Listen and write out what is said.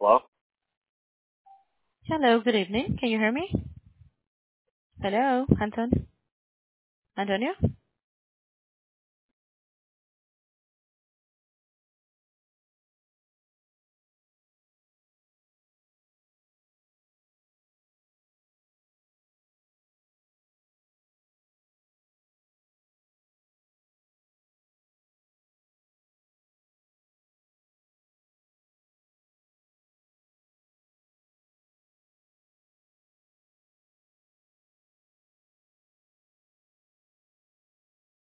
Hello? Hello, good evening. Can you hear me? Hello, Antonio?